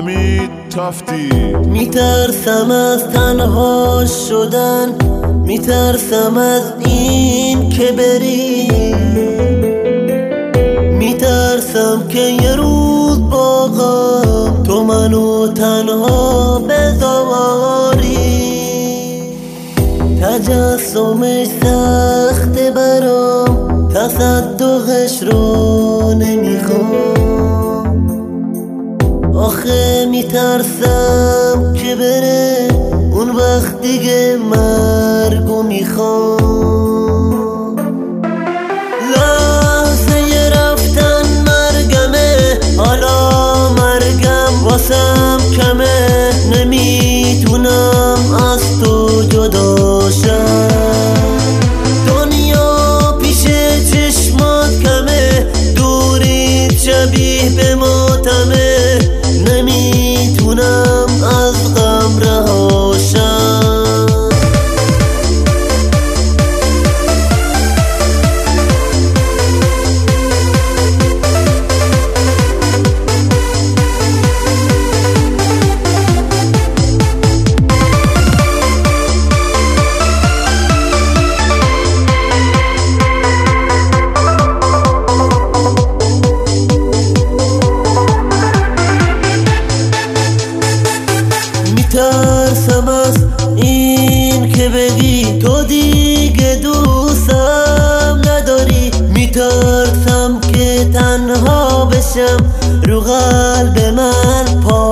حمید تفتی. میترسم از تنها شدن، میترسم از این که بری، میترسم که یه روز با غم تو منو تنها بذاری. تجسمش سخته برام، تصدقش رو نمیخوام. آخه میترسم که بره اون وقت دیگه مرگو میخوام. لحظه رفتن مرگمه، حالا مرگم واسم کمه. نمیتونم از تو جدا شم، دنیا پیش چشمات کمه. دوری شبیه به ماتمه، نمیتونم از غم رها شم. میترسم از این که بگی تو دیگه دوستم نداری، میترسم که تنها بشم رو قلب من پا